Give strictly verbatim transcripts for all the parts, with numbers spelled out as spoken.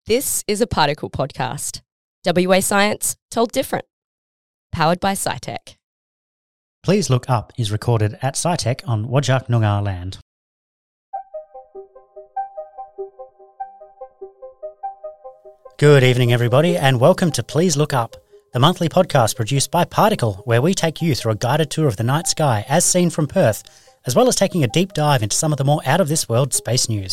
This is a Particle podcast. W A Science told different. Powered by SciTech. Please Look Up is recorded at SciTech on Whadjuk Noongar land. Good evening, everybody, and welcome to Please Look Up, the monthly podcast produced by Particle, where we take you through a guided tour of the night sky as seen from Perth, as well as taking a deep dive into some of the more out-of-this-world space news.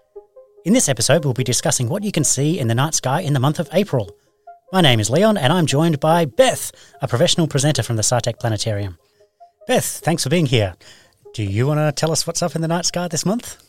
In this episode, we'll be discussing what you can see in the night sky in the month of April. My name is Leon, and I'm joined by Beth, a professional presenter from the SciTech Planetarium. Beth, thanks for being here. Do you want to tell us what's up in the night sky this month?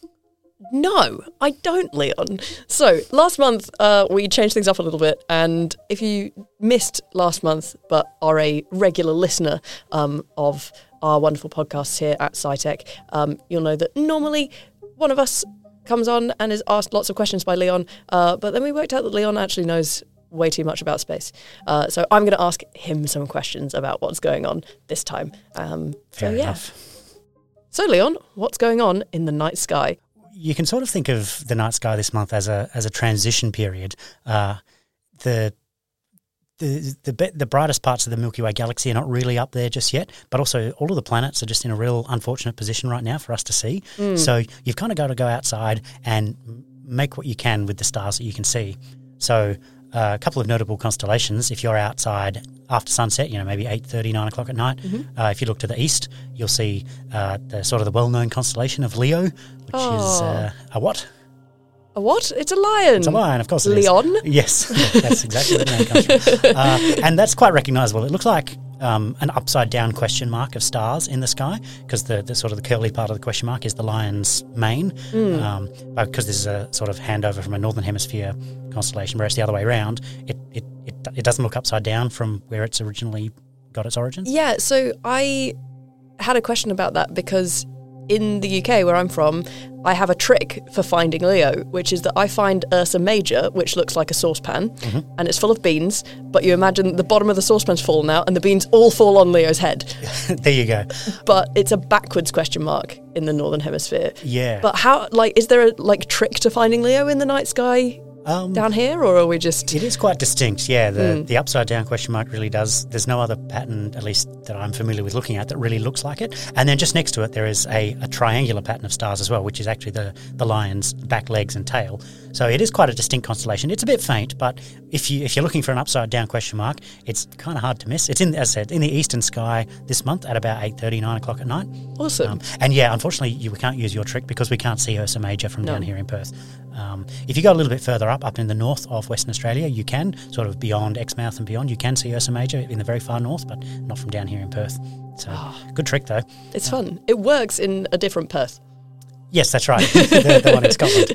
No, I don't, Leon. So, last month, uh, we changed things up a little bit, and if you missed last month but are a regular listener um, of our wonderful podcasts here at SciTech, um, you'll know that normally one of us comes on and is asked lots of questions by Leon, uh, but then we worked out that Leon actually knows way too much about space. Uh, so I'm going to ask him some questions about what's going on this time. Um, Fair so, yeah. enough. So, Leon, what's going on in the night sky? You can sort of think of the night sky this month as a as a transition period. Uh, the the the the brightest parts of the Milky Way galaxy are not really up there just yet, but also all of the planets are just in a real unfortunate position right now for us to see. Mm. So you've kind of got to go outside and make what you can with the stars that you can see. So uh, a couple of notable constellations, if you're outside after sunset, you know, maybe eight thirty, nine o'clock at night, mm-hmm. uh, if you look to the east, you'll see uh, the sort of the well-known constellation of Leo, which oh. is uh, a what? A what? It's a lion. It's a lion, of course it Leon? is. Yes, yeah, that's exactly where the name comes from. Uh, and that's quite recognisable. It looks like um, an upside-down question mark of stars in the sky, because the, the sort of the curly part of the question mark is the lion's mane, mm. um, because this is a sort of handover from a northern hemisphere constellation, whereas the other way around, it, it, it, it doesn't look upside down from where it's originally got its origins. Yeah, so I had a question about that because in the U K, where I'm from, I have a trick for finding Leo, which is that I find Ursa Major, which looks like a saucepan, mm-hmm. and it's full of beans, but you imagine the bottom of the saucepan's fallen out and the beans all fall on Leo's head. There you go. But it's a backwards question mark in the Northern Hemisphere. Yeah. But how, like, is there a, like, trick to finding Leo in the night sky? Um, down here, or are we just... It is quite distinct, yeah. The mm. the upside-down question mark really does... There's no other pattern, at least that I'm familiar with looking at, that really looks like it. And then just next to it, there is a, a triangular pattern of stars as well, which is actually the, the lion's back legs and tail. So it is quite a distinct constellation. It's a bit faint, but if, you, if you're looking for an upside-down question mark, it's kind of hard to miss. It's, in, as I said, in the eastern sky this month at about eight thirty, nine o'clock at night. Awesome. Um, and yeah, unfortunately, you can't use your trick because we can't see Ursa Major from no. down here in Perth. Um, if you go a little bit further up, up in the north of Western Australia, you can, sort of beyond Exmouth and beyond, you can see Ursa Major in the very far north, but not from down here in Perth. So, oh, good trick though. It's uh, fun. It works in a different Perth. Yes, that's right. the, the one in Scotland.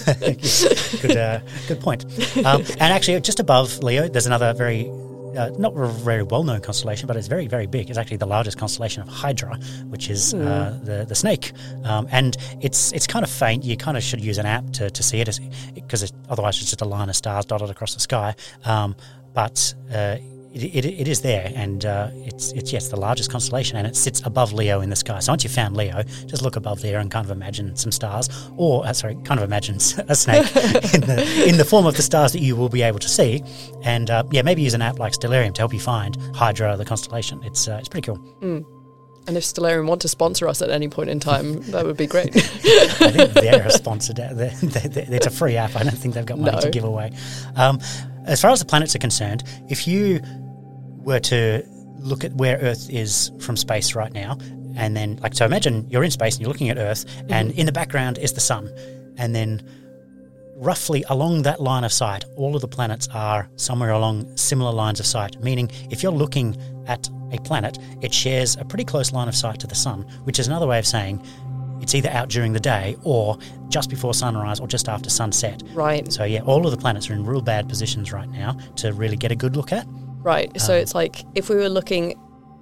good, uh, good point. Um, and actually, just above Leo, there's another very... Uh, not a very well-known constellation, but it's very, very big. It's actually the largest constellation of Hydra, which is mm. uh, the the snake. Um, and it's it's kind of faint. You kind of should use an app to, to see it, because it, otherwise it's just a line of stars dotted across the sky. Um, but uh, it, it it is there, and uh, it's it's yes the largest constellation, and it sits above Leo in the sky. So once you've found Leo, just look above there and kind of imagine some stars, or uh, sorry, kind of imagine a snake in the in the form of the stars that you will be able to see. And uh, yeah, maybe use an app like Stellarium to help you find Hydra, the constellation. It's uh, it's pretty cool. Mm. And if Stellarium want to sponsor us at any point in time, that would be great. I think they're a sponsor. They're, they're, they're, it's a free app. I don't think they've got money no. to give away. Um, as far as the planets are concerned, if you were to look at where Earth is from space right now, and then, like, so imagine you're in space and you're looking at Earth, mm-hmm. and in the background is the sun, and then roughly along that line of sight, all of the planets are somewhere along similar lines of sight, meaning if you're looking at a planet, it shares a pretty close line of sight to the sun, which is another way of saying it's either out during the day or just before sunrise or just after sunset. Right. So, yeah, all of the planets are in real bad positions right now to really get a good look at. Right. So um, it's like if we were looking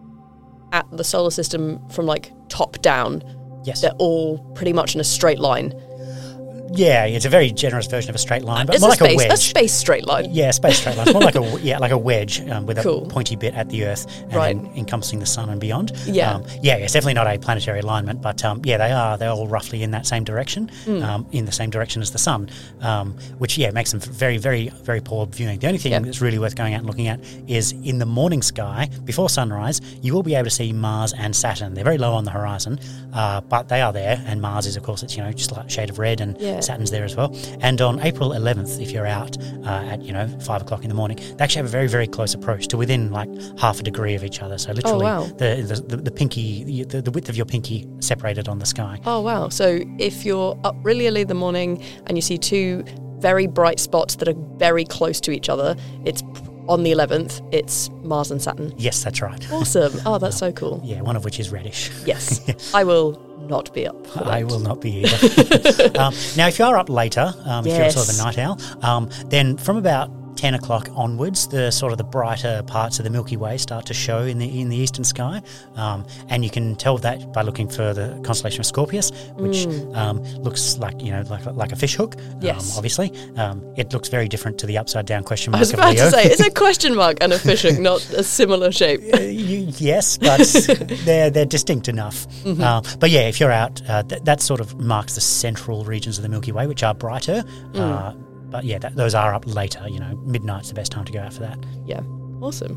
at the solar system from, like, top down, yes. they're all pretty much in a straight line. Yeah, it's a very generous version of a straight line, but It's more a like space, a wedge. a space straight line. Yeah, space straight line. It's more like a yeah, like a wedge um, with Cool. a pointy bit at the Earth and Right. then encompassing the sun and beyond. Yeah. um, yeah, it's definitely not a planetary alignment, but um, yeah, they are. They're all roughly in that same direction, Mm. um, in the same direction as the sun, um, which yeah makes them very, very, very poor viewing. The only thing Yeah. that's really worth going out and looking at is in the morning sky before sunrise. You will be able to see Mars and Saturn. They're very low on the horizon, uh, but they are there. And Mars is, of course, it's you know just like a shade of red, and Yeah. Saturn's there as well. And on April eleventh, if you're out uh, at you know five o'clock in the morning, they actually have a very, very close approach to within like half a degree of each other. So literally, wow. the, the the the pinky, the, the width of your pinky separated on the sky. Oh, wow. So if you're up really early in the morning and you see two very bright spots that are very close to each other, it's on the eleventh, it's Mars and Saturn. Yes, that's right. Awesome. Oh, that's so cool. Yeah, one of which is reddish. Yes. I will not be up. for I that. will not be either. um, now, if you are up later, um, if you're Yes. sort of a night owl, um, then from about ten o'clock onwards, the sort of the brighter parts of the Milky Way start to show in the in the eastern sky, um, and you can tell that by looking for the constellation of Scorpius, which Mm. um, looks like you know like like a fish hook. Yes. um, obviously, um, it looks very different to the upside down question I mark was of about Leo. to say, it's a question mark and a fish hook, not a similar shape. Uh, you, yes, but they're they're distinct enough. Mm-hmm. Uh, but yeah, if you're out, uh, th- that sort of marks the central regions of the Milky Way, which are brighter. Mm. Uh, but yeah, that, those are up later. You know, midnight's the best time to go out for that. Yeah. Awesome.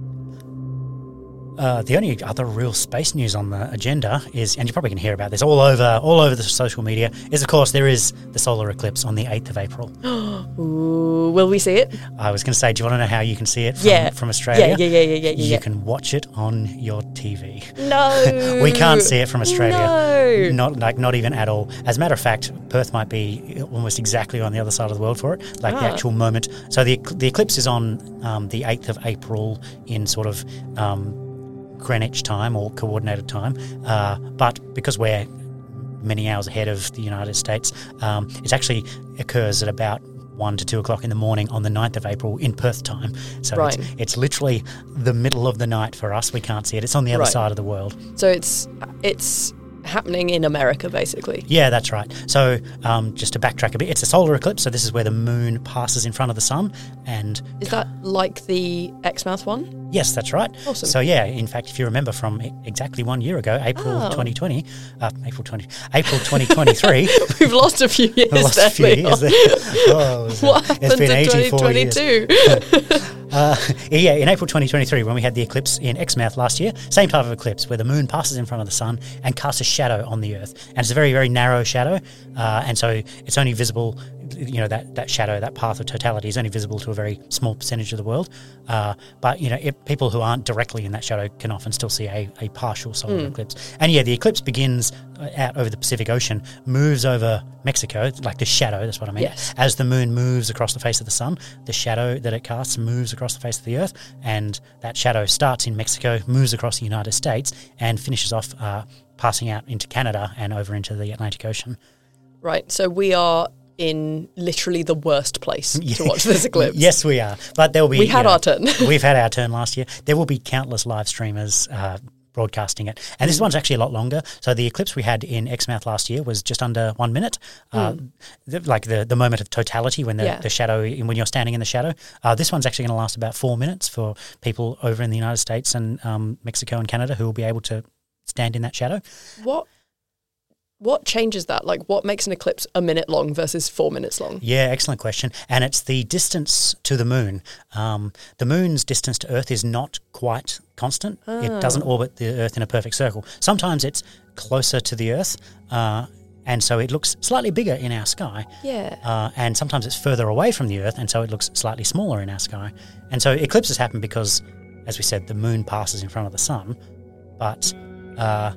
Uh, the only other real space news on the agenda is, and you probably can hear about this all over all over the social media, is of course there is the solar eclipse on the eighth of April. Ooh, will we see it? I was going to say, do you want to know how you can see it from, Yeah. from Australia? Yeah, yeah, yeah, yeah, yeah, You yeah. can watch it on your T V. No. We can't see it from Australia. No. Not like not even at all. As a matter of fact, Perth might be almost exactly on the other side of the world for it, like the Ah. actual moment. So the the eclipse is on um, the eighth of April in sort of um, Greenwich time or coordinated time, uh, but because we're many hours ahead of the United States, um, it actually occurs at about one to two o'clock in the morning on the ninth of April in Perth time. So Right. it's, it's literally the middle of the night for us. We can't see it. It's on the other Right. side of the world. So it's it's happening in America, basically. Yeah, that's right. So um, just to backtrack a bit, it's a solar eclipse. So this is where the moon passes in front of the sun. And Is that like the Exmouth one? yes, that's right. Awesome. So yeah, in fact, if you remember from e- exactly one year ago, April Oh. twenty twenty, uh, April twenty, April twenty twenty-three. We've lost a few years. The last there, few Leon. years there. Oh, it was, uh, What it's happened been to eighty-four twenty years. twenty-two? Uh, yeah, in April twenty twenty-three, when we had the eclipse in Exmouth last year, same type of eclipse where the moon passes in front of the sun and casts a shadow on the Earth. And it's a very, very narrow shadow. Uh, and so it's only visible, you know, that, that shadow, that path of totality is only visible to a very small percentage of the world. Uh, but, you know, if people who aren't directly in that shadow can often still see a, a partial solar Mm. eclipse. And yeah, the eclipse begins out over the Pacific Ocean, moves over Mexico, like the shadow, that's what I mean. Yes. As the moon moves across the face of the sun, the shadow that it casts moves across the face of the Earth, and that shadow starts in Mexico, moves across the United States, and finishes off uh, passing out into Canada and over into the Atlantic Ocean. Right. So we are in literally the worst place to watch this eclipse. Yes, we are. But there will be... We had you know, our turn. We've had our turn last year. There will be countless live streamers uh, broadcasting it. And this one's actually a lot longer. So the eclipse we had in Exmouth last year was just under one minute, uh, the, like the, the moment of totality when the, Yeah. the shadow, when you're standing in the shadow. Uh, this one's actually going to last about four minutes for people over in the United States and um, Mexico and Canada who will be able to stand in that shadow. What what changes that? Like, what makes an eclipse a minute long versus four minutes long? Yeah, excellent question. And it's the distance to the moon. Um, the moon's distance to Earth is not quite constant. It doesn't orbit the Earth in a perfect circle. Sometimes it's closer to the Earth, uh, and so it looks slightly bigger in our sky. Yeah. Uh, and sometimes it's further away from the Earth, and so it looks slightly smaller in our sky. And so eclipses happen because, as we said, the moon passes in front of the sun, but... Uh,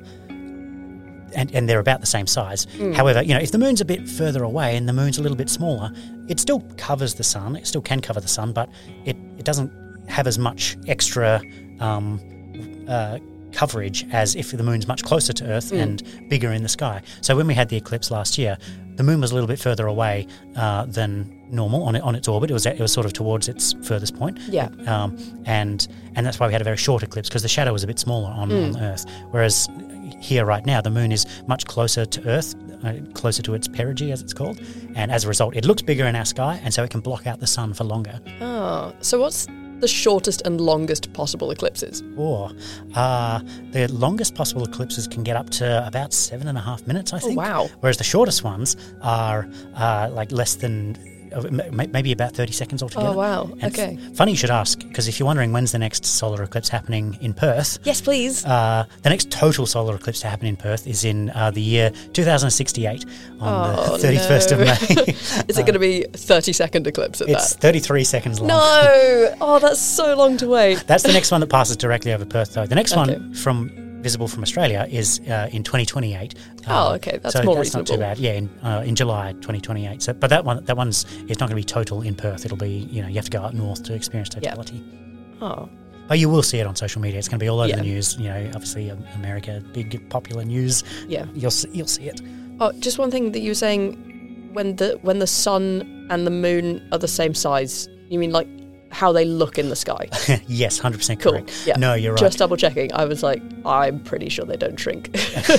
And, and they're about the same size. Mm. However, you know, if the moon's a bit further away and the moon's a little bit smaller, it still covers the sun. It still can cover the sun, but it, it doesn't have as much extra um, uh, coverage as if the moon's much closer to Earth Mm. and bigger in the sky. So when we had the eclipse last year, the moon was a little bit further away uh, than normal on it, on its orbit. It was it was sort of towards its furthest point. Yeah. Um, and and that's why we had a very short eclipse, because the shadow was a bit smaller on, Mm. on Earth. Whereas here right now, the moon is much closer to Earth, uh, closer to its perigee, as it's called. And as a result, it looks bigger in our sky, and so it can block out the sun for longer. Oh, so what's the shortest and longest possible eclipses? Or uh, the longest possible eclipses can get up to about seven and a half minutes, I think. Oh, wow. Whereas the shortest ones are uh, like less than uh, maybe about thirty seconds altogether. Oh, wow. And Okay. F- funny you should ask, because if you're wondering when's the next solar eclipse happening in Perth, Yes, please. uh, the next total solar eclipse to happen in Perth is in uh, the year two thousand sixty-eight on Oh, the thirty-first no. of May. Is it going to be thirty second eclipse at It's that? thirty-three seconds long. No! Oh, that's so long to wait. That's the next one that passes directly over Perth, though. The next Okay. one from visible from Australia is uh, in twenty twenty-eight. Oh, Um, okay, that's so more that's not too reasonable. bad. Yeah, in, uh, in July twenty twenty-eight. So, but that one, that one's it's not going to be total in Perth. It'll be, you know, you have to go up north to experience totality. Oh, But you will see it on social media. It's going to be all over Yeah. the news. You know, obviously um, America, big popular news. yeah. You'll see, you'll see it. Oh, just one thing that you were saying, when the when the sun and the moon are the same size, you mean like how they look in the sky? Yes, one hundred percent Cool. correct. Yeah. No, you're right. Just double checking. I was like, I'm pretty sure they don't shrink.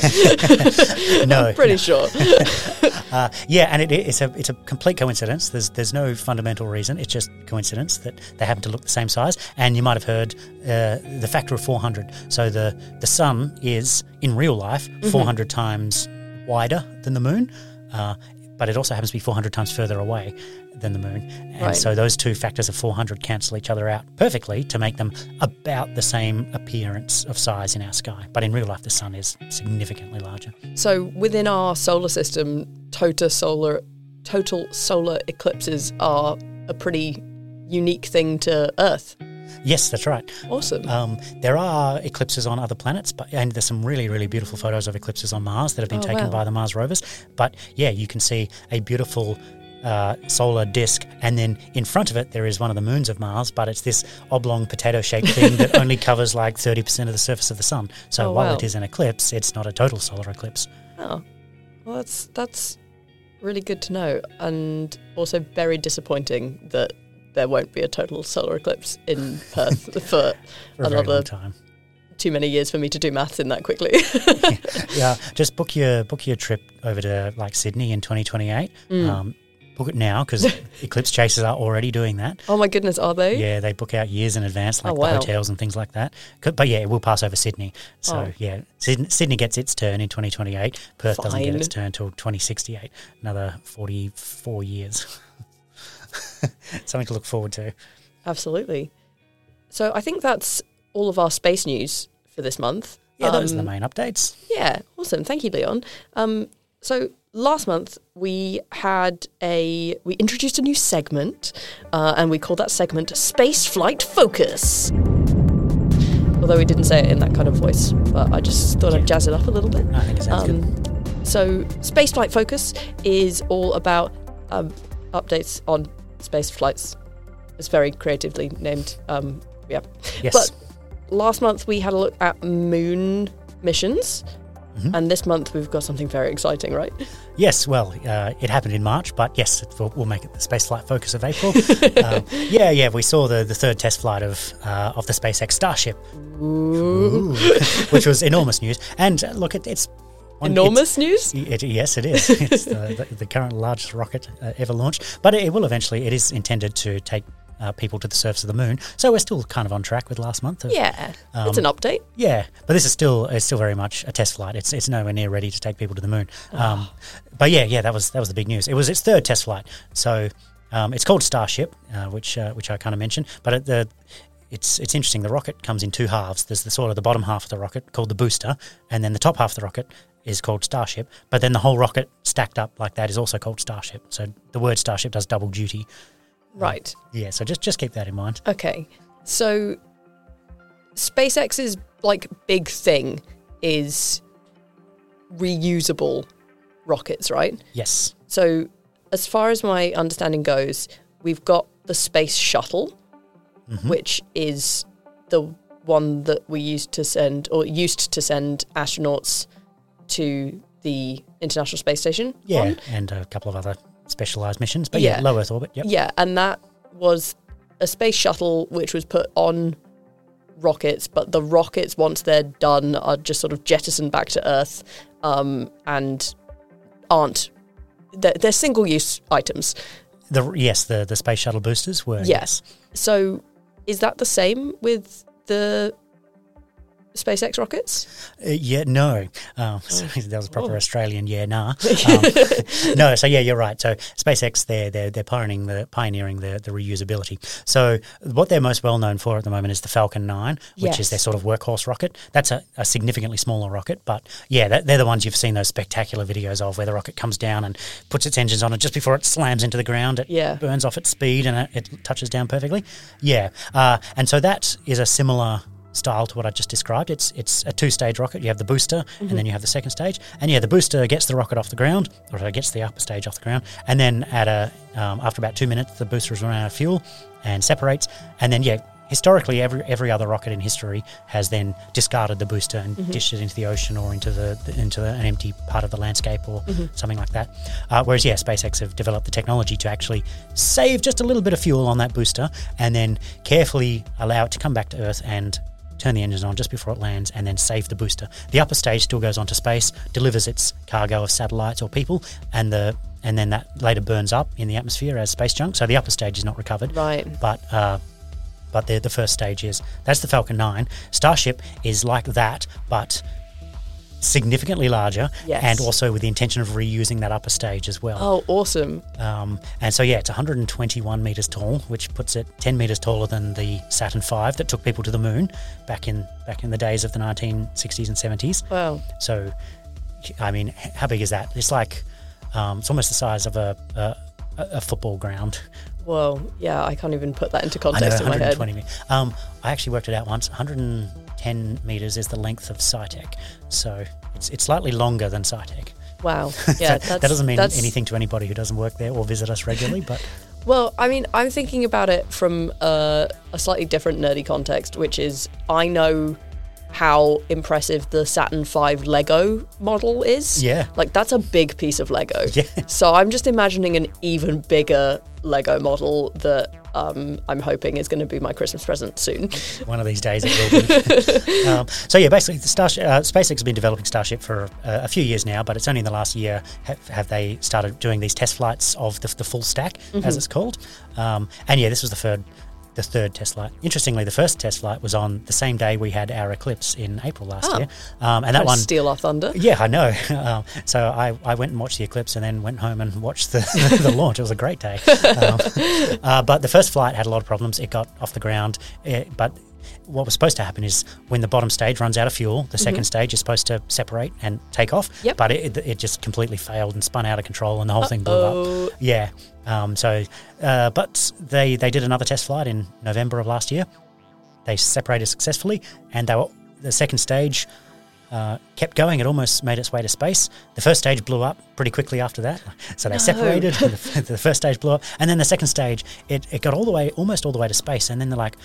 No, I'm pretty no. sure. Uh, yeah, and it, it's a it's a complete coincidence. There's there's no fundamental reason. It's just coincidence that they happen to look the same size. And you might have heard uh, the factor of four hundred. So the the sun is in real life four hundred times wider than the moon, uh, but it also happens to be four hundred times further away than the moon. And Right. so those two factors of four hundred cancel each other out perfectly to make them about the same appearance of size in our sky. But in real life, the sun is significantly larger. So within our solar system, total solar total solar eclipses are a pretty unique thing to Earth. Yes, that's right. Awesome. Um, there are eclipses on other planets, but and there's some really, really beautiful photos of eclipses on Mars that have been Oh, taken wow. by the Mars rovers. But yeah, you can see a beautiful uh, solar disk, and then in front of it there is one of the moons of Mars, but it's this oblong potato-shaped thing that only covers like thirty percent of the surface of the sun. So Oh, while wow. it is an eclipse, it's not a total solar eclipse. Oh, well, that's that's really good to know, and also very disappointing that there won't be a total solar eclipse in Perth for, For a very another long time. too many years for me to do maths in that quickly. Yeah, just book your book your trip over to like Sydney in twenty twenty-eight. Mm. Um, book it now because eclipse chasers are already doing that. Oh my goodness, are they? Yeah, they book out years in advance, like Oh, the wow. hotels and things like that. Co- But yeah, it will pass over Sydney. So Oh. yeah, Sydney, Sydney gets its turn in twenty twenty-eight. Perth doesn't get Fine. its turn till twenty sixty-eight. Another forty-four years. Something to look forward to. Absolutely. So I think that's all of our space news for this month. Yeah, those are the Um, main updates. Yeah, awesome. Thank you, Leon. Um, so last month we had a we introduced a new segment, uh, and we called that segment Space Flight Focus. Although we didn't say it in that kind of voice, but I just thought I'd jazz it up a little bit. I think it sounds good. Um, so Space Flight Focus is all about um, updates on space flights. It's very creatively named. Um, yeah. Yes. But last month we had a look at moon missions, Mhm. and this month we've got something very exciting, right? Yes, well, uh, it happened in March, but yes, it, we'll, we'll make it the space flight focus of April. um, yeah, yeah, we saw the, the third test flight of uh, of the SpaceX Starship, Ooh. which was enormous news. And uh, look, it, it's one- Enormous news? It, yes, it is. It's the, the, the current largest rocket uh, ever launched, but it, it will eventually. It is intended to take uh, people to the surface of the moon. So we're still kind of on track with last month. Of, Yeah, Um, it's an update. yeah, but this is still it's still very much a test flight. It's it's nowhere near ready to take people to the moon. Um, but yeah, yeah, that was that was the big news. It was its third test flight. So um, it's called Starship, uh, which uh, which I kind of mentioned. But it, the it's it's interesting. The rocket comes in two halves. There's the sort of the bottom half of the rocket called the booster, and then the top half of the rocket is called Starship. But then the whole rocket stacked up like that is also called Starship. So the word Starship does double duty. Right. Yeah, so just just keep that in mind. Okay. So SpaceX's like big thing is reusable rockets, right? Yes. So as far as my understanding goes, we've got the Space Shuttle, Mhm. which is the one that we used to send or used to send astronauts to the International Space Station. Yeah, on. and a couple of other specialized missions. But yeah, Yeah. low Earth orbit. Yep. Yeah, and that was a space shuttle which was put on rockets, but the rockets, once they're done, are just sort of jettisoned back to Earth um, and aren't... They're, they're single-use items. The, yes, the, the space shuttle boosters were. Yes. So is that the same with the SpaceX rockets? Uh, yeah, no. Um, so Oh. that was proper Oh. Australian, yeah, nah. Um, no, so yeah, you're right. So SpaceX, they're, they're, they're pioneering, the, pioneering the, the reusability. So what they're most well known for at the moment is the Falcon nine, which Yes. is their sort of workhorse rocket. That's a, a significantly smaller rocket, but yeah, that, they're the ones you've seen those spectacular videos of where the rocket comes down and puts its engines on, and just before it slams into the ground, it Yeah. burns off its speed and it, it touches down perfectly. Yeah, uh, and so that is a similar style to what I just described. It's it's a two-stage rocket. You have the booster, and then you have the second stage. And yeah, the booster gets the rocket off the ground, or it gets the upper stage off the ground. And then at a um, after about two minutes, the booster is run out of fuel and separates. And then yeah, historically, every every other rocket in history has then discarded the booster and Mm-hmm. dished it into the ocean or into the, the into the, an empty part of the landscape or Mm-hmm. something like that. Uh, whereas yeah, SpaceX have developed the technology to actually save just a little bit of fuel on that booster and then carefully allow it to come back to Earth and turn the engines on just before it lands, and then save the booster. The upper stage still goes on to space, delivers its cargo of satellites or people, and the and then that later burns up in the atmosphere as space junk. So the upper stage is not recovered. Right. But uh, but the the first stage is. That's the Falcon nine. Starship is like that, but significantly larger, Yes. and also with the intention of reusing that upper stage as well. Oh, awesome. Um, and so, yeah, it's one hundred twenty-one metres tall, which puts it ten metres taller than the Saturn five that took people to the moon back in back in the days of the nineteen sixties and seventies. Wow. So, I mean, h- how big is that? It's like, um, it's almost the size of a, a, a football ground. Whoa. Yeah, I can't even put that into I know, context in my head. one hundred twenty metres. Um, I actually worked it out once. one hundred ten metres is the length of SciTech. So, it's, it's slightly longer than SciTech. Wow. Yeah, that, that's, that doesn't mean that's, anything to anybody who doesn't work there or visit us regularly, but... Well, I mean, I'm thinking about it from a, a slightly different nerdy context, which is I know how impressive the Saturn five Lego model is. Yeah. Like, that's a big piece of Lego. Yeah. So I'm just imagining an even bigger Lego model that um, I'm hoping is going to be my Christmas present soon. One of these days it will be. um, so yeah, basically, the Starship, uh, SpaceX has been developing Starship for uh, a few years now, but it's only in the last year have, have they started doing these test flights of the, the full stack, Mm-hmm. as it's called. Um, and yeah, this was the third, the third test flight. Interestingly, the first test flight was on the same day we had our eclipse in April last Oh. year, um, and that Trying to one. steal our thunder. Yeah, I know. Um, so I, I went and watched the eclipse and then went home and watched the, the launch. It was a great day. Um, uh, but the first flight had a lot of problems. It got off the ground. It, but what was supposed to happen is when the bottom stage runs out of fuel, the second stage is supposed to separate and take off. Yep. But it, it, it just completely failed and spun out of control and the whole thing blew up. Uh-oh. Yeah. Um, so, uh, but they, they did another test flight in November of last year. They separated successfully, and they were the second stage uh, kept going. It almost made its way to space. The first stage blew up pretty quickly after that. So they No. separated. the, the first stage blew up, and then the second stage it, it got all the way, almost all the way to space. And then they're like,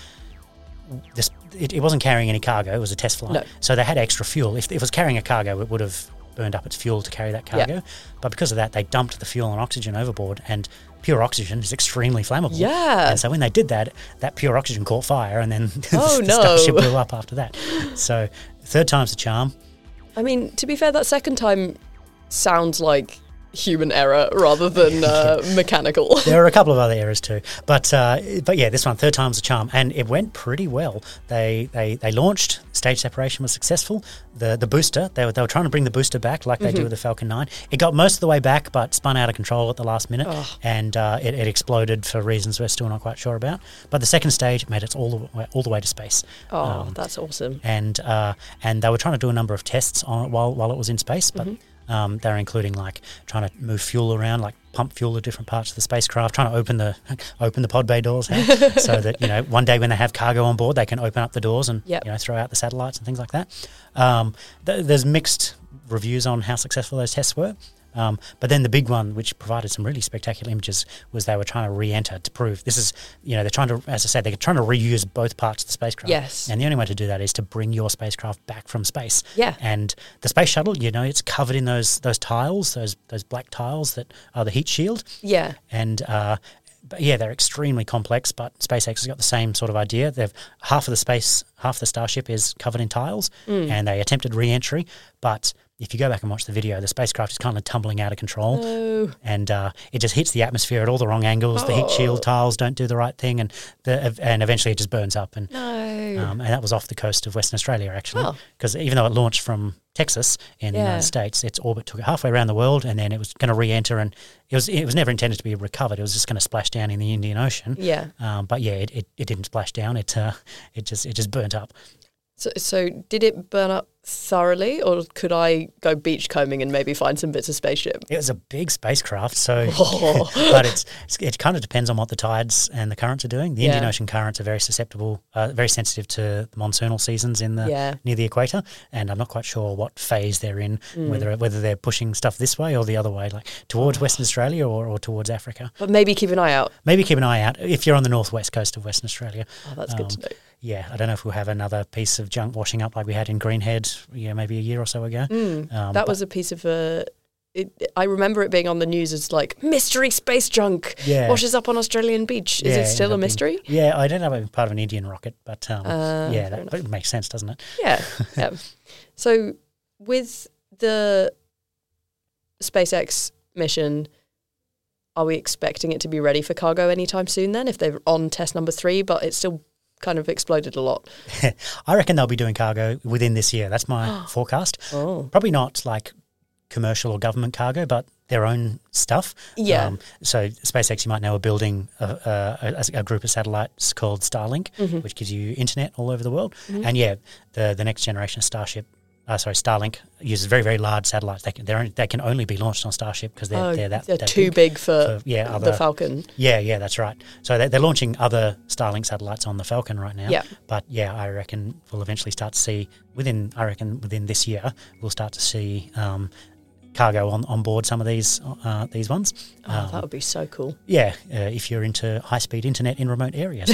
this it, it wasn't carrying any cargo. It was a test flight, No. so they had extra fuel. If, if it was carrying a cargo, it would have burned up its fuel to carry that cargo. Yeah. But because of that, they dumped the fuel and oxygen overboard, and pure oxygen is extremely flammable. Yeah. And so when they did that, that pure oxygen caught fire, and then Oh, the no. Starship blew up after that. So third time's the charm. I mean, to be fair, that second time sounds like human error rather than uh, mechanical. There are a couple of other errors too, but uh, but yeah, this one, third time's the charm, and it went pretty well. They they they launched, stage separation was successful. The the booster, they were they were trying to bring the booster back like they do with the Falcon nine. It got most of the way back, but spun out of control at the last minute, Oh. and uh, it, it exploded for reasons we're still not quite sure about. But the second stage made it all the way, all the way to space. Oh, Um, that's awesome. and uh, and they were trying to do a number of tests on it while while it was in space, but um, they were including like trying to move fuel around, like pump fuel to different parts of the spacecraft, trying to open the open the pod bay doors, hey, so that you know one day when they have cargo on board, they can open up the doors and Yep. you know throw out the satellites and things like that. Um, th- there's mixed reviews on how successful those tests were. Um, but then the big one, which provided some really spectacular images, was they were trying to re-enter to prove this is, you know, they're trying to, as I said, they're trying to reuse both parts of the spacecraft. Yes. And the only way to do that is to bring your spacecraft back from space. Yeah. And the space shuttle, you know, it's covered in those those tiles, those those black tiles that are the heat shield. Yeah. And uh, but yeah, they're extremely complex, but SpaceX has got the same sort of idea. They've half of the space, half of the Starship is covered in tiles, mm. and they attempted re-entry, but if you go back and watch the video, the spacecraft is kind of tumbling out of control, no. and uh, it just hits the atmosphere at all the wrong angles. Oh. The heat shield tiles don't do the right thing, and the, and eventually it just burns up. And no. um, and that was off the coast of Western Australia, actually, because oh. even though it launched from Texas in yeah. the United States, its orbit took it halfway around the world, and then it was going to re-enter, and it was it was never intended to be recovered. It was just going to splash down in the Indian Ocean. Yeah. Um, but yeah, it, it, it didn't splash down. It uh, it just it just burnt up. So, so did it burn up thoroughly, or could I go beachcombing and maybe find some bits of spaceship? It was a big spacecraft, so oh. but it's, it's it kind of depends on what the tides and the currents are doing. The yeah. Indian Ocean currents are very susceptible, uh, very sensitive to the monsoonal seasons in the yeah. near the equator, and I'm not quite sure what phase they're in, mm. whether whether they're pushing stuff this way or the other way, like towards oh. Western Australia or, or towards Africa. But maybe keep an eye out. Maybe keep an eye out if you're on the northwest coast of Western Australia. Oh, that's um, good to know. Yeah, I don't know if we'll have another piece of junk washing up like we had in Greenhead, yeah, maybe a year or so ago. Mm, um, that was a piece of a. It, I remember it being on the news as like mystery space junk yeah. washes up on Australian beach. Is yeah, it still a mystery? Being, yeah, I don't know about part of an Indian rocket, but um, uh, yeah, that, that makes sense, doesn't it? Yeah, yeah. So with the SpaceX mission, are we expecting it to be ready for cargo anytime soon then, if they're on test number three, but it's still kind of exploded a lot? I reckon they'll be doing cargo within this year. That's my forecast. Oh. Probably not like commercial or government cargo, but their own stuff. Yeah. Um, so SpaceX, you might know, are building a, a, a group of satellites called Starlink, mm-hmm. which gives you internet all over the world. Mm-hmm. And yeah, the the next generation of Starship, uh, sorry, Starlink uses very, very large satellites. They can they're, they can only be launched on Starship because they're, oh, they're that they're that too big, big for, for yeah, other, the Falcon. Yeah, yeah, that's right. So they're, they're launching other Starlink satellites on the Falcon right now. Yeah. But yeah, I reckon we'll eventually start to see within. I reckon within this year we'll start to see um, cargo on, on board some of these uh, these ones. Oh, um, that would be so cool. Yeah, uh, if you're into high speed internet in remote areas.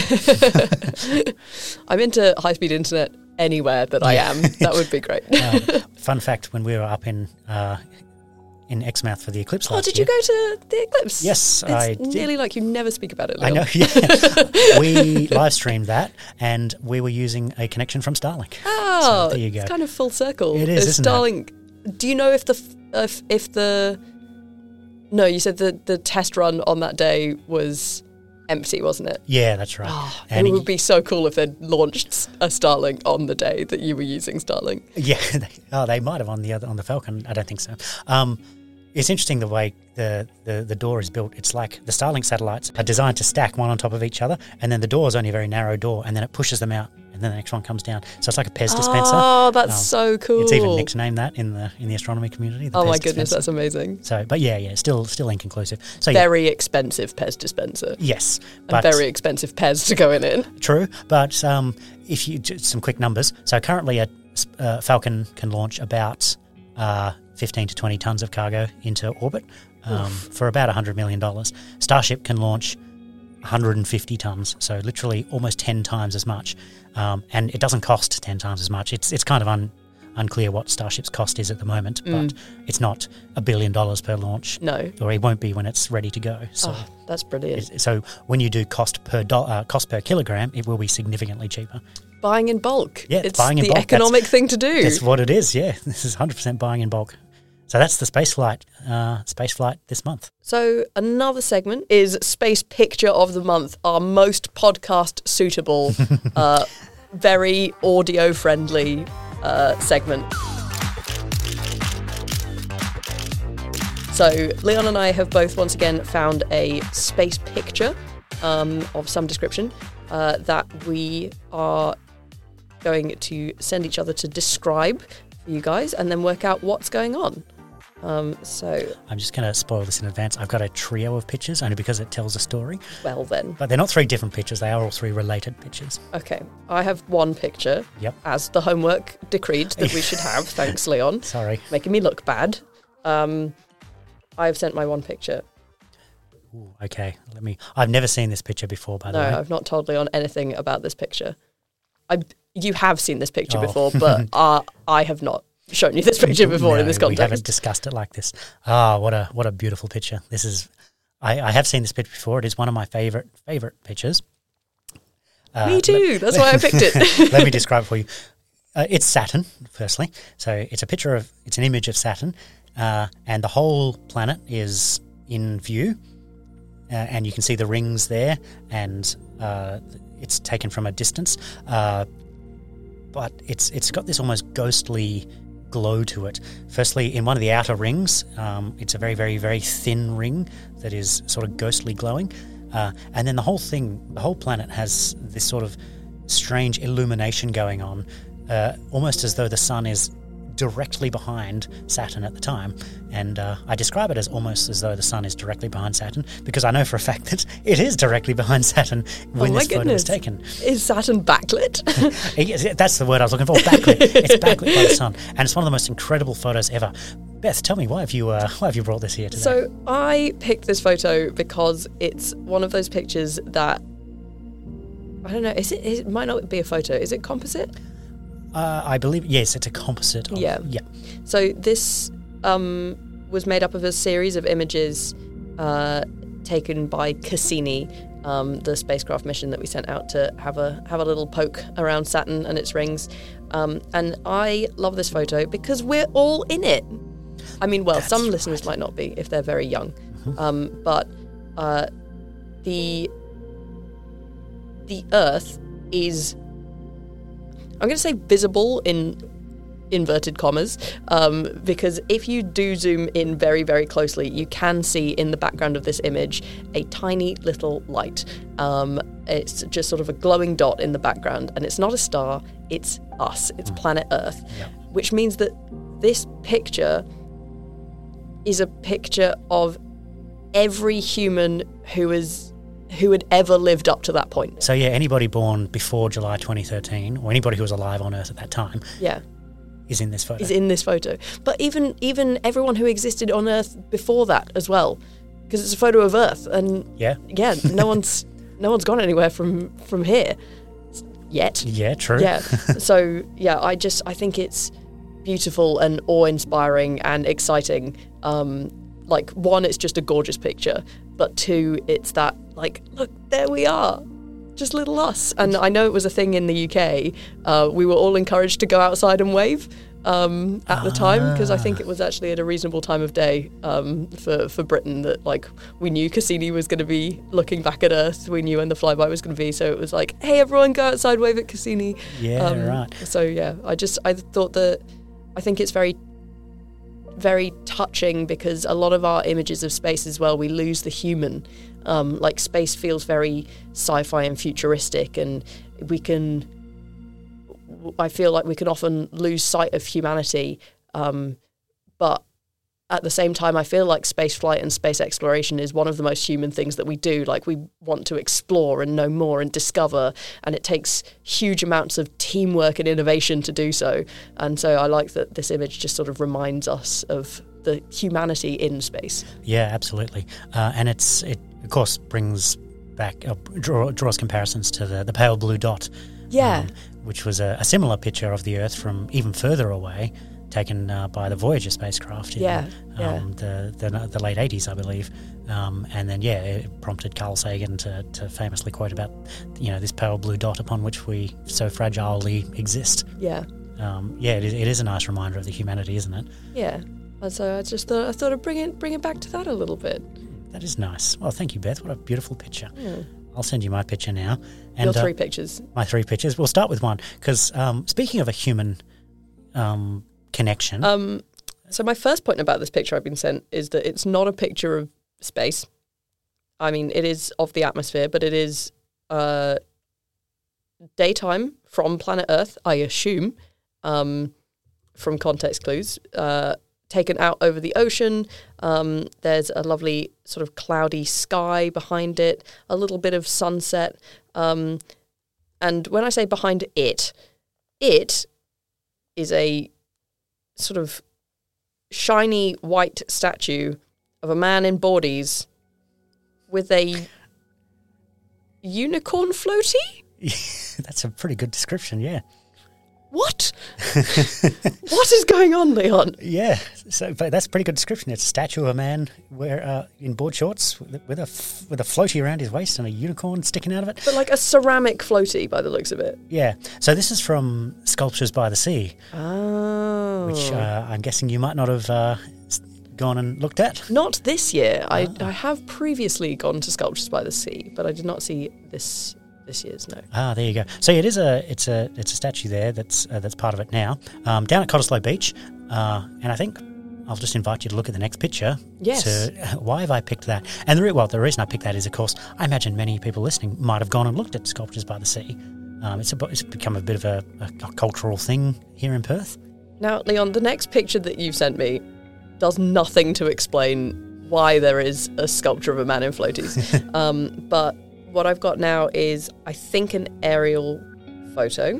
I'm into high speed internet anywhere that I yeah. am. That would be great. um, fun fact: when we were up in uh, in Exmouth for the eclipse oh, last did year, you go to the eclipse? Yes, it's I nearly did. like you never speak about it, Leon. I know. Yeah, we live streamed that, and we were using a connection from Starlink. Oh, so there you go. It's kind of full circle. It is, is isn't Starlink. It? Do you know if the if, if the no? You said the the test run on that day was empty, wasn't it? Yeah, that's right. Oh, and it would be so cool if they'd launched a Starlink on the day that you were using Starlink. Yeah, they, oh, they might have on the other on the Falcon. I don't think so. Um, it's interesting the way the, the, the door is built. It's like the Starlink satellites are designed to stack one on top of each other, and then the door is only a very narrow door, and then it pushes them out, and then the next one comes down. So it's like a Pez dispenser. Oh, that's um, so cool! It's even nicknamed that in the in the astronomy community. The oh Pez my goodness, dispenser. that's amazing. So, but yeah, yeah, still still inconclusive. So very yeah. expensive Pez dispenser. Yes, but and very expensive Pez to go in it. True, but um, if you just some quick numbers. So currently, a uh, Falcon can launch about uh, fifteen to twenty tons of cargo into orbit um, for about one hundred million dollars. Starship can launch one hundred fifty tons, so literally almost ten times as much. Um, and it doesn't cost ten times as much. It's it's kind of un, unclear what Starship's cost is at the moment, but mm. it's not a billion dollars per launch. No. Or it won't be when it's ready to go. So oh, that's brilliant. So when you do cost per do, uh, cost per kilogram, it will be significantly cheaper. Buying in bulk. Yeah, it's buying in the bulk. economic that's, thing to do. That's what it is, yeah. This is one hundred percent buying in bulk. So that's the space flight, uh, space flight this month. So another segment is Space Picture of the Month, our most podcast suitable, uh, very audio friendly uh, segment. So Leon and I have both once again found a space picture um, of some description uh, that we are going to send each other to describe for you guys and then work out what's going on. Um, so I'm just going to spoil this in advance. I've got a trio of pictures only because it tells a story. Well then. But they're not three different pictures. They are all three related pictures. Okay. I have one picture. Yep. As the homework decreed that we should have. Thanks, Leon. Sorry. Making me look bad. Um, I've sent my one picture. Ooh, okay. Let me. I've never seen this picture before, by the no, way. No, I've not told Leon anything about this picture. I, you have seen this picture oh. before, but uh, I have not shown you this picture before no, in this context. We haven't discussed it like this. Ah, what a what a beautiful picture. This is I, I have seen this picture before. It is one of my favorite favorite pictures. Uh, Me too. let, That's why I picked it. Let me describe it for you. Uh, it's Saturn, firstly. So it's a picture of, it's an image of Saturn, uh, and the whole planet is in view, uh, and you can see the rings there, and uh, it's taken from a distance. Uh, but it's it's got this almost ghostly glow to it. Firstly, in one of the outer rings, um, it's a very, very, very thin ring that is sort of ghostly glowing. Uh, and then the whole thing, the whole planet has this sort of strange illumination going on, uh, almost as though the sun is directly behind Saturn at the time. And uh, I describe it as almost as though the sun is directly behind Saturn, because I know for a fact that it is directly behind Saturn when oh my this photo goodness. was taken. Is Saturn backlit? Yes, that's the word I was looking for, backlit. It's backlit by the sun, and it's one of the most incredible photos ever. Beth, tell me, why have you uh, why have you brought this here today? So I picked this photo because it's one of those pictures that, I don't know, is it, it might not be a photo. Is it composite? Uh, I believe, yes, it's a composite. Of, Yeah. Yeah. So this um, was made up of a series of images uh, taken by Cassini, um, the spacecraft mission that we sent out to have a have a little poke around Saturn and its rings. Um, and I love this photo because we're all in it. I mean, well, That's some right. listeners might not be if they're very young, Mm-hmm. um, but uh, the the Earth is, I'm going to say visible in inverted commas, um, because if you do zoom in very, very closely, you can see in the background of this image a tiny little light. Um, it's just sort of a glowing dot in the background, and it's not a star, it's us, it's planet Earth, Yeah. which means that this picture is a picture of every human who is who had ever lived up to that point. So yeah, anybody born before July twenty thirteen, or anybody who was alive on Earth at that time, Yeah. is in this photo. Is in this photo. But even even everyone who existed on Earth before that as well, because it's a photo of Earth, and Yeah. yeah, no one's no one's gone anywhere from from here yet. Yeah, true. Yeah. So yeah, I just I think it's beautiful and awe-inspiring and exciting. Um, like one, it's just a gorgeous picture, but two, it's that like look, there we are. Just little us. And I know it was a thing in the U K. Uh, we were all encouraged to go outside and wave um, at the time, because I think it was actually at a reasonable time of day um, for, for Britain that like we knew Cassini was going to be looking back at Earth. We knew when the flyby was going to be. So it was like, hey, everyone go outside, wave at Cassini. Yeah, Um, right. So yeah, I just, I thought that, I think it's very, very touching, because a lot of our images of space as well, we lose the human. Um, like space feels very sci-fi and futuristic, and we can, I feel like we can often lose sight of humanity. Um, but at the same time, I feel like space flight and space exploration is one of the most human things that we do. Like we want to explore and know more and discover, and it takes huge amounts of teamwork and innovation to do so. And so I like that this image just sort of reminds us of the humanity in space. Yeah, absolutely. Uh, and it's it of course brings back uh, draw, draws comparisons to the, the pale blue dot. Yeah. um, which was a, a similar picture of the Earth from even further away, taken uh, by the Voyager spacecraft in Yeah, yeah. um, the, the the late eighties, I believe. Um, and then, yeah, it prompted Carl Sagan to, to famously quote about, you know, this pale blue dot upon which we so fragilely exist. Yeah. Um, yeah, it is, it is a nice reminder of the humanity, isn't it? Yeah. And so I just thought I thought I'd bring it bring it back to that a little bit. That is nice. Well, thank you, Beth. What a beautiful picture. Yeah. I'll send you my picture now. And, Your uh, three pictures. my three pictures. We'll start with one, because um, speaking of a human um, connection, Um, so my first point about this picture I've been sent is that it's not a picture of space. I mean, it is of the atmosphere, but it is uh, daytime from planet Earth, I assume, um, from context clues, uh, taken out over the ocean. Um, there's a lovely sort of cloudy sky behind it, a little bit of sunset. Um, and when I say behind it, it is a sort of shiny white statue of a man in boardies with a unicorn floaty? that's a pretty good description, yeah. What? What is going on, Leon? Yeah, so but that's a pretty good description. It's a statue of a man where, uh, in board shorts with, with a f- with a floaty around his waist and a unicorn sticking out of it. But like a ceramic floaty by the looks of it. Yeah, so this is from Sculptures by the Sea, Oh. which uh, I'm guessing you might not have uh, s- gone and looked at. Not this year. I, I have previously gone to Sculptures by the Sea, but I did not see this this year's, no. Ah, there you go. So it is a it's a it's a statue there that's uh, that's part of it now. Um, down at Cottesloe Beach, uh, and I think I'll just invite you to look at the next picture. Yes. To, why have I picked that? And the re- well, the reason I picked that is, of course, I imagine many people listening might have gone and looked at Sculptures by the Sea. Um, it's a, it's become a bit of a, a, a cultural thing here in Perth. Now, Leon, the next picture that you've sent me does nothing to explain why there is a sculpture of a man in floaties. um, but what I've got now is, I think, an aerial photo.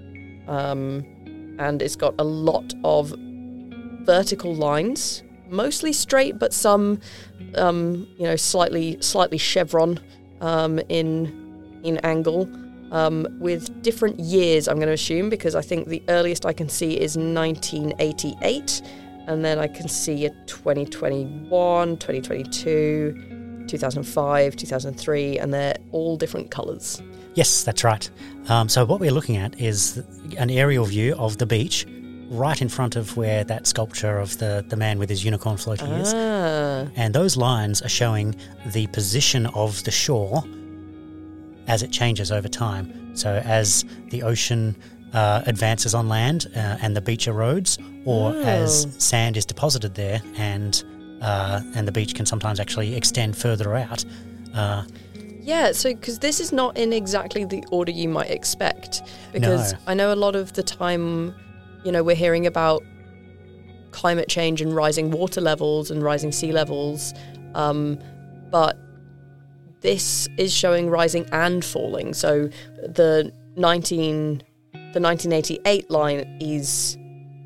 Um, and it's got a lot of vertical lines, mostly straight, but some, um, you know, slightly slightly chevron um, in in angle, um, with different years, I'm going to assume, because I think the earliest I can see is nineteen eighty-eight, and then I can see a twenty twenty-one, twenty twenty-two, two thousand five, two thousand three, and they're all different colours. Yes, that's right. Um, so what we're looking at is an aerial view of the beach right in front of where that sculpture of the, the man with his unicorn floating is. Ah. And those lines are showing the position of the shore as it changes over time. So as the ocean uh, advances on land uh, and the beach erodes, or Oh. as sand is deposited there and uh, and the beach can sometimes actually extend further out. Uh, Yeah, so because this is not in exactly the order you might expect, because No. I know a lot of the time, you know, we're hearing about climate change and rising water levels and rising sea levels, um, but this is showing rising and falling. So the nineteen the nineteen eighty-eight line is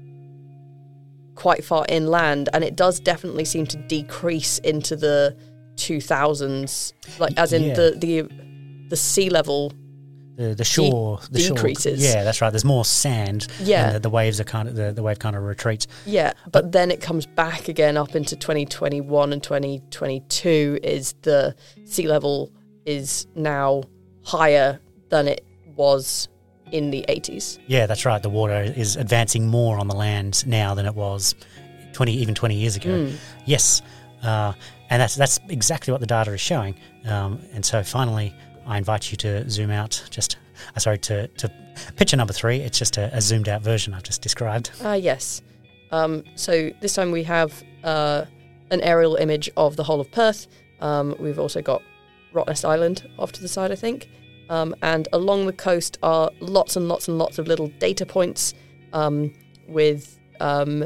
quite far inland, and it does definitely seem to decrease into the two thousands, like as in Yeah. the, the the sea level. the the shore the decreases. Shore, yeah, that's right. There's more sand. Yeah. And the, the waves are kind of the, the wave kind of retreats. Yeah, but then it comes back again up into twenty twenty-one and twenty twenty-two. Is the sea level is now higher than it was in the eighties. Yeah, that's right. The water is advancing more on the land now than it was twenty, even twenty years ago. Mm. Yes, uh, and that's that's exactly what the data is showing. Um, and so finally, I invite you to zoom out. Just uh, sorry to to picture number three. It's just a, a zoomed out version I've just described. Ah, yes. Um, so this time we have uh, an aerial image of the whole of Perth. Um, we've also got Rottnest Island off to the side, I think. Um, and along the coast are lots and lots and lots of little data points um, with um,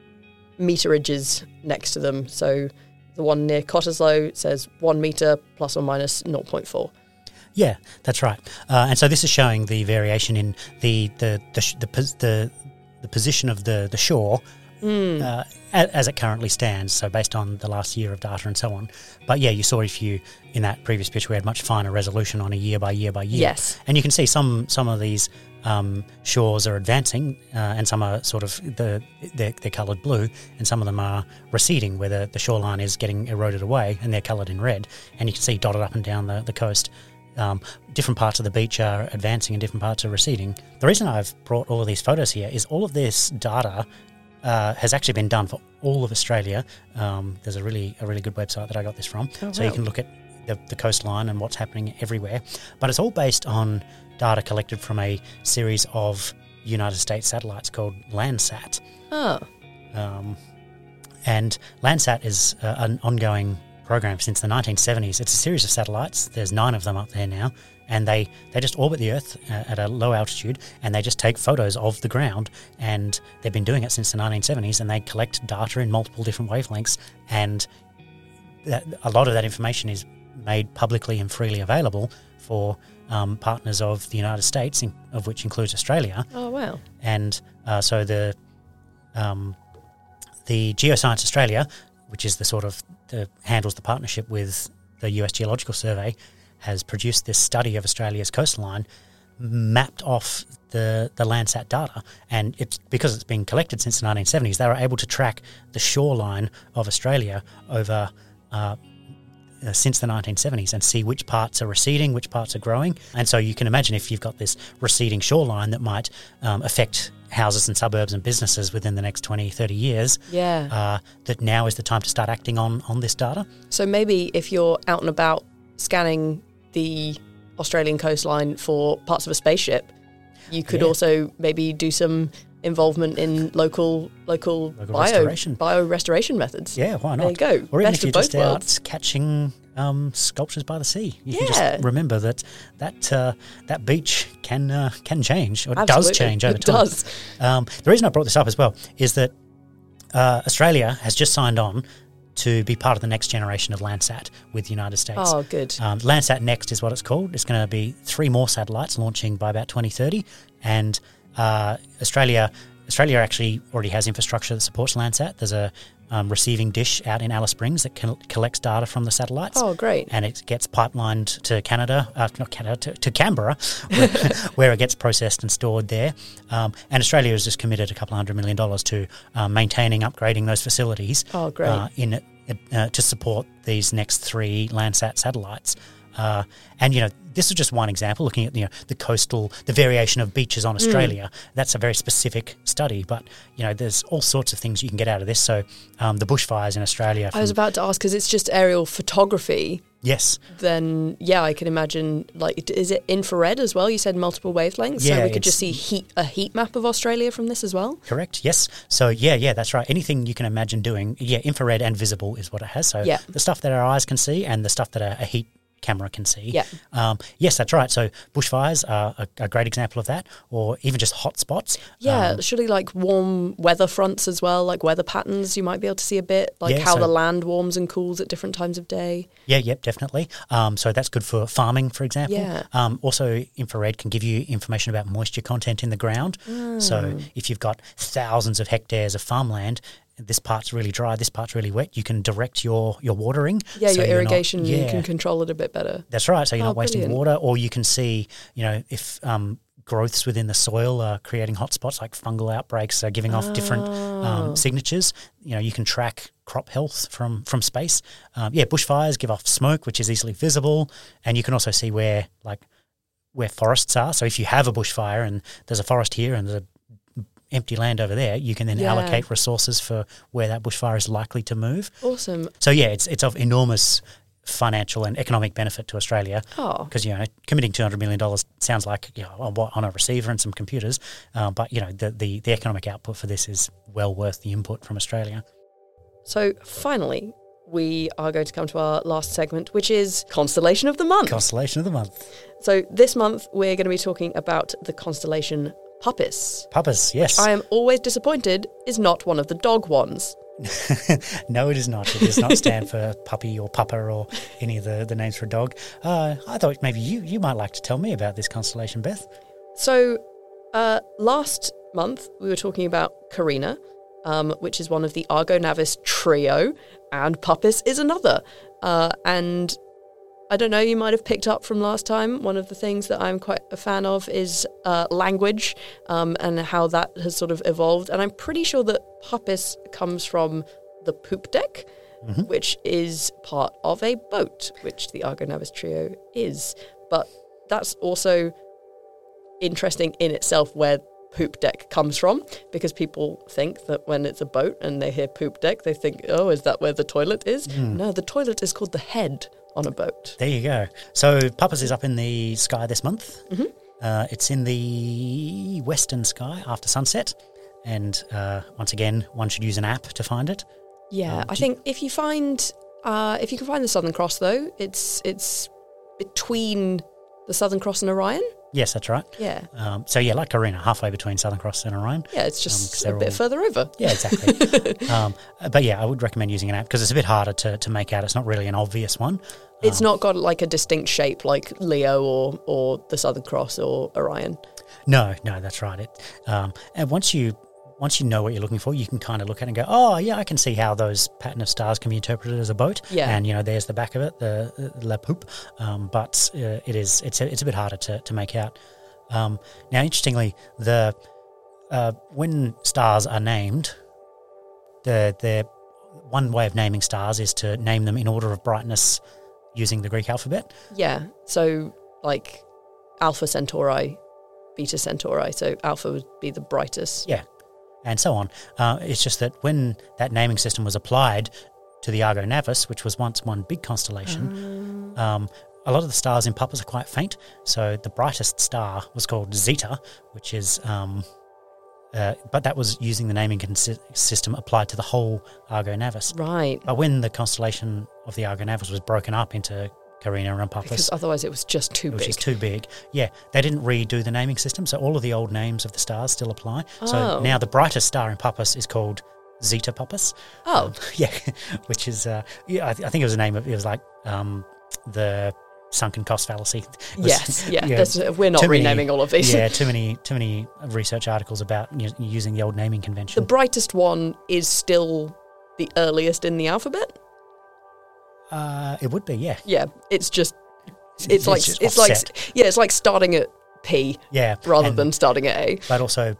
meterages next to them. So the one near Cottesloe says one metre plus or minus zero point four. Yeah, that's right. Uh, and so this is showing the variation in the the the sh- the, pos- the, the position of the the shore Mm. uh, a- as it currently stands. So based on the last year of data and so on. But yeah, you saw if you in that previous picture we had much finer resolution on a year by year by year. Yes. And you can see some some of these um, shores are advancing, uh, and some are sort of the they're, they're coloured blue, and some of them are receding, where the, the shoreline is getting eroded away, and they're coloured in red. And you can see dotted up and down the, the coast. Um, different parts of the beach are advancing and different parts are receding. The reason I've brought all of these photos here is all of this data uh, has actually been done for all of Australia. Um, there's a really a really good website that I got this from, Oh, so wow. you can look at the, the coastline and what's happening everywhere. But it's all based on data collected from a series of United States satellites called Landsat. Oh. Um, and Landsat is uh, an ongoing program since the nineteen seventies. It's a series of satellites. There's nine of them up there now, and they, they just orbit the Earth uh, at a low altitude, and they just take photos of the ground, and they've been doing it since the nineteen seventies, and they collect data in multiple different wavelengths, and that, a lot of that information is made publicly and freely available for um, partners of the United States, in, of which includes Australia. Oh, wow. And uh, so the um, the Geoscience Australia, which is the sort of the, handles the partnership with the U S Geological Survey, has produced this study of Australia's coastline, mapped off the, the Landsat data, and it's because it's been collected since the nineteen seventies, they were able to track the shoreline of Australia over uh, uh, since the nineteen seventies and see which parts are receding, which parts are growing. And so you can imagine if you've got this receding shoreline that might um, affect houses and suburbs and businesses within the next twenty, thirty years, Yeah. uh, that now is the time to start acting on, on this data. So maybe if you're out and about scanning the Australian coastline for parts of a spaceship, you could Yeah. also maybe do some involvement in local local, Local bio restoration. bio restoration methods. Yeah, why not? There you go. Or even Best if you're of both just out worlds. catching um, sculptures by the sea, you can Yeah. just remember that that uh, that beach can uh, can change, or Absolutely. does change over It time. does. Um, the reason I brought this up as well is that uh, Australia has just signed on to be part of the next generation of Landsat with the United States. Oh, good. Um, Landsat Next is what it's called. It's going to be three more satellites launching by about twenty thirty, and uh, Australia Australia actually already has infrastructure that supports Landsat. There's a um, receiving dish out in Alice Springs that can, collects data from the satellites. Oh, great. And it gets pipelined to Canada, uh, not Canada, to, to Canberra, where, where it gets processed and stored there. Um, and Australia has just committed a couple of hundred million dollars to um, maintaining, upgrading those facilities. Oh, great. Uh, in uh, to support these next three Landsat satellites. Uh, and, you know, this is just one example, looking at, you know, the coastal, the variation of beaches on Australia. Mm. That's a very specific study, but, you know, there's all sorts of things you can get out of this. So um, the bushfires in Australia. I was about to ask, because it's just aerial photography. Yes. Then, yeah, I can imagine, like, is it infrared as well? You said multiple wavelengths, yeah, so we could just see heat a heat map of Australia from this as well? Correct, yes. So, yeah, yeah, that's right. Anything you can imagine doing, yeah, infrared and visible is what it has. So yeah. the stuff that our eyes can see and the stuff that a, a heat camera can see. Yeah. Um, yes, that's right. So bushfires are a, a great example of that, or even just hot spots. Yeah, um, surely like warm weather fronts as well, like weather patterns you might be able to see a bit, like yeah, how so, the land warms and cools at different times of day. Yeah, yep, definitely. Um, so that's good for farming, for example. Yeah. Um, also, infrared can give you information about moisture content in the ground. Mm. So if you've got thousands of hectares of farmland, this part's really dry, this part's really wet, you can direct your, your watering. Yeah, so your irrigation, not, yeah. you can control it a bit better. That's right, so you're oh, not wasting brilliant. water, or you can see, you know, if um, growths within the soil are creating hotspots, like fungal outbreaks are giving off oh. different um, signatures. You know, you can track crop health from, from space. Um, yeah, bushfires give off smoke, which is easily visible, and you can also see where, like, where forests are. So if you have a bushfire and there's a forest here and there's a empty land over there, you can then yeah. allocate resources for where that bushfire is likely to move. Awesome. So yeah, it's it's of enormous financial and economic benefit to Australia. Oh, because you know, committing two hundred million dollars sounds like, you know, on a receiver and some computers, um, but you know, the, the the economic output for this is well worth the input from Australia. So finally, we are going to come to our last segment, which is Constellation of the Month. Constellation of the Month. So this month we're going to be talking about the constellation Puppis. Puppis, yes. I am always disappointed is not one of the dog ones. No, it is not. It does not stand for puppy or pupper or any of the, the names for a dog. Uh, I thought maybe you, you might like to tell me about this constellation, Beth. So uh, last month we were talking about Carina, um, which is one of the Argo Navis trio, and Puppis is another. Uh, and I don't know, you might have picked up from last time, one of the things that I'm quite a fan of is uh, language um, and how that has sort of evolved. And I'm pretty sure that Puppis comes from the poop deck, mm-hmm. which is part of a boat, which the Argo Navis trio is. But that's also interesting in itself where poop deck comes from, because people think that when it's a boat and they hear poop deck, they think, oh, is that where the toilet is? Mm. No, the toilet is called the head on a boat. There you go. So Puppis is up in the sky this month. Mm-hmm. Uh, it's in the western sky after sunset. And uh, once again, one should use an app to find it. Yeah, um, I think if you find, uh, if you can find the Southern Cross, though, it's it's between the Southern Cross and Orion. Yes, that's right. Yeah. Um, so yeah, like Carina, halfway between Southern Cross and Orion. Yeah, it's just um, a all, bit further over. Yeah, exactly. um, but yeah, I would recommend using an app because it's a bit harder to, to make out. It's not really an obvious one. It's um, not got like a distinct shape like Leo or or the Southern Cross or Orion. No, no, that's right. It um, and once you once you know what you're looking for, you can kind of look at it and go, oh yeah, I can see how those pattern of stars can be interpreted as a boat. Yeah. And you know, there's the back of it, the, the la poupe. Um, but uh, it is it's a, it's a bit harder to to make out. Um, now, interestingly, the uh, when stars are named, the the one way of naming stars is to name them in order of brightness using the Greek alphabet. Yeah. So, like, Alpha Centauri, Beta Centauri. So, Alpha would be the brightest. Yeah, and so on. Uh, it's just that when that naming system was applied to the Argo Navis, which was once one big constellation, um. Um, a lot of the stars in Puppis are quite faint. So the brightest star was called Zeta, which is, um, uh, but that was using the naming consi- system applied to the whole Argo Navis. Right. But when the constellation of the Argo Navis was broken up into Carina and Puppis, Because otherwise it was just too it was big. just too big. Yeah, they didn't redo the naming system, so all of the old names of the stars still apply. Oh. So now the brightest star in Puppis is called Zeta Puppis. Oh. Um, yeah, which is, uh, yeah, I, th- I think it was a name of, it was like um, the sunken cost fallacy. Was, Yes, yeah. yeah, That's, we're not too many- renaming all of these. Yeah, too many too many research articles about u- using the old naming The convention. brightest one is still the earliest in the alphabet. Uh, it would be, yeah. Yeah, it's just it's, It's like just it's offset. like yeah, it's like starting at P Yeah. rather and- than starting at A. But also,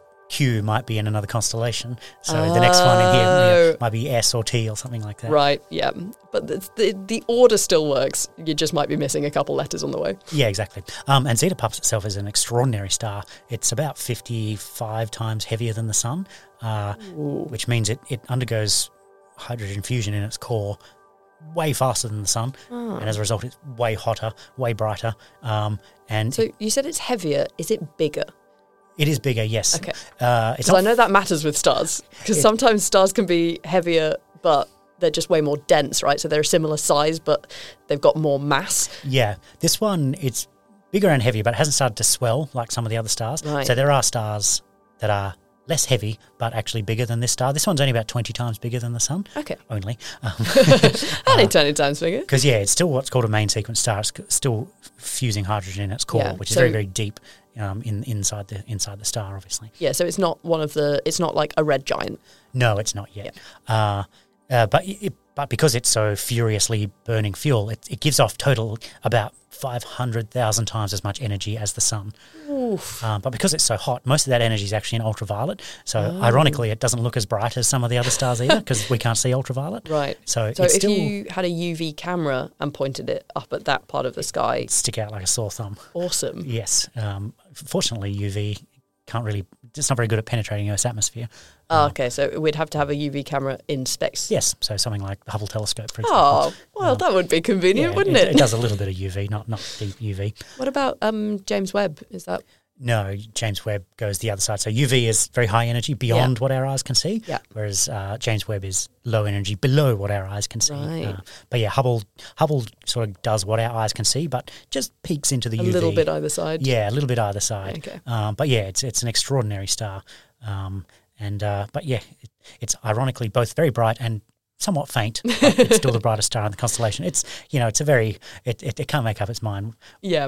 Q might be in another constellation. So the next one in here Oh. yeah, might be S or T or something like that. Right, yeah. But the, the the order still works. You just might be missing a couple letters on the way. Yeah, exactly. Um, and Zeta Puppis itself is an extraordinary star. It's about fifty-five times heavier than the Sun, uh, which means it, it undergoes hydrogen fusion in its core way faster than the Sun. Oh. And as a result, it's way hotter, way brighter. Um, and So you said it's heavier. Is it bigger? it is bigger, yes. Okay. Uh, it's Because I not, know that matters with stars. Because It- sometimes stars can be heavier, but they're just way more dense, right? So they're a similar size, but they've got more mass. yeah. This one, it's bigger and heavier, but it hasn't started to swell like some of the other stars. Right. So there are stars that are less heavy, but actually bigger than this star. This one's only about twenty times bigger than the Sun, Okay. only. Um, Only twenty times bigger. Because, yeah, it's still what's called a main sequence star. It's c- still fusing hydrogen in its core, Yeah, which is so- very, very deep um, in inside the inside the star, obviously. Yeah, so it's not one of the, it's not like a red giant. No, it's not yet. Uh, uh, but it, but because it's so furiously burning fuel, it, it gives off total about five hundred thousand times as much energy as the Sun. Oof. Um, but because it's so hot, most of that energy is actually in ultraviolet. So Oh. ironically, it doesn't look as bright as some of the other stars either because we can't see ultraviolet. Right. So, So it's if still you had a U V camera and pointed it up at that part of the sky, stick out like a sore thumb. awesome. Yes. Um, fortunately, U V can't really, it's not very good at penetrating Earth's atmosphere. Oh, okay, so we'd have to have a U V camera in space. Yes. So something like the Hubble telescope, for example. Oh, well, that would be convenient, Yeah, wouldn't it, it? it does a little bit of U V, not not deep U V. What about um, James Webb? Is that No, James Webb goes the other side. So U V is very high energy beyond what our eyes can see, Yeah. whereas uh, James Webb is low energy below what our eyes can see. Right. Uh, but yeah, Hubble Hubble sort of does what our eyes can see, but just peeks into the a U V. little bit either side? Yeah, a little bit either side. Okay. Um, but yeah, it's it's an extraordinary star. Um, and uh, but yeah, it, it's ironically both very bright and somewhat faint. But it's still the brightest star in the constellation. It's you know it's a very it, it, it can't make up its mind. Yeah.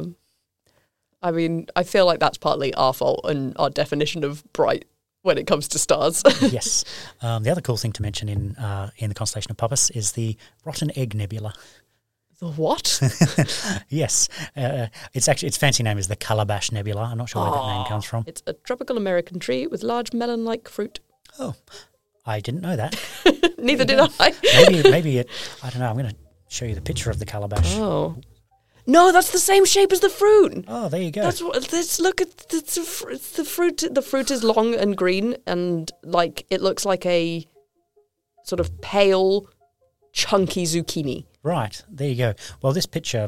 I mean, I feel like that's partly our fault and our definition of bright when it comes to stars. Yes. Um, the other cool thing to mention in uh, in the constellation of Puppis is the Rotten Egg Nebula. The what? Yes, uh, it's actually its fancy name is the Calabash Nebula. I'm not sure where that name comes from. It's a tropical American tree with large melon-like fruit. Oh, I didn't know that. Neither did I. Maybe maybe it. I don't know. I'm going to show you the picture of the calabash. Oh. No, that's the same shape as the fruit. Oh, there you go. That's what. Let's look at the, the, fr- it's the fruit. The fruit is long and green, and like it looks like a sort of pale, chunky zucchini. Right, there you go. Well, this picture,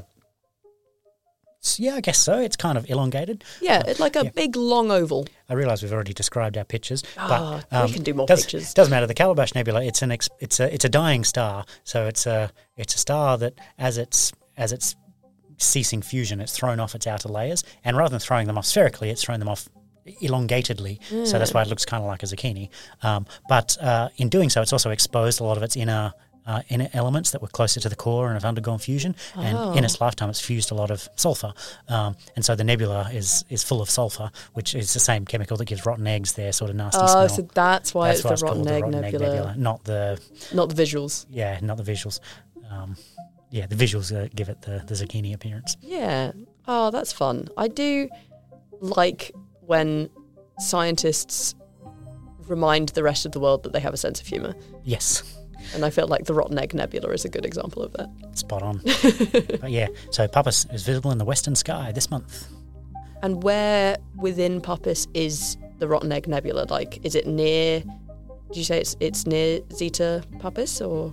it's- yeah, I guess so. It's kind of elongated. Yeah, it's like a yeah. big long oval. I realise we've already described our pictures, Ah, but um, we can do more does, pictures. Doesn't matter. The Calabash Nebula. It's an ex, it's a it's a dying star. So it's a it's a star that as it's as it's ceasing fusion, it's thrown off its outer layers, and rather than throwing them off spherically, it's thrown them off elongatedly. Mm. So that's why it looks kind of like a zucchini. Um, but uh, in doing so, it's also exposed a lot of its inner. Uh, inner elements that were closer to the core and have undergone fusion, Oh. and in its lifetime, it's fused a lot of sulfur, um, and so the nebula is is full of sulfur, which is the same chemical that gives rotten eggs their sort of nasty Oh, smell. so that's why That's it's why the it's rotten, called egg, the rotten nebula. egg nebula, not the Not the visuals. yeah, not the visuals. Um, yeah, the visuals uh, give it the, the zucchini appearance. Yeah. Oh, that's fun. I do. like when scientists remind the rest of the world that they have a sense of humour. Yes. And I feel like the Rotten Egg Nebula is a good example of that. Spot on. But yeah, so Puppis is visible in the western sky this month. And where within Puppis is the Rotten Egg Nebula? Like, is it near... Did you say it's it's near Zeta Puppis, or...?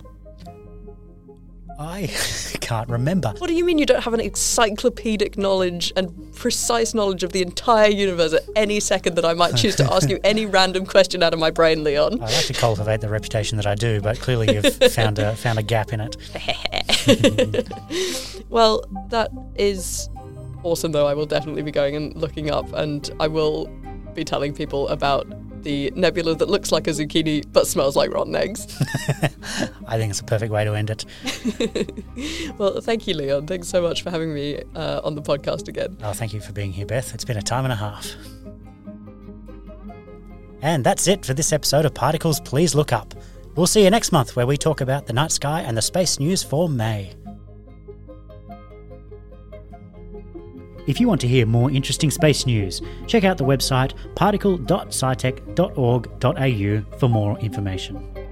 I can't remember. What do you mean you don't have an encyclopedic knowledge and precise knowledge of the entire universe at any second that I might choose to ask you any random question out of my brain, Leon? I like to cultivate the reputation that I do, but clearly you've found a found a gap in it. Well, that is awesome, though. I will definitely be going and looking up, and I will be telling people about the nebula that looks like a zucchini but smells like rotten eggs. I think it's a perfect way to end it. Well, thank you, Leon. Thanks so much for having me uh, on the podcast again. Oh, thank you for being here, Beth. It's been a time and a half. And that's it for this episode of Particles Please Look Up. We'll see you next month, where we talk about the night sky and the space news for May. If you want to hear more interesting space news, check out the website particle dot scitech dot org dot a u for more information.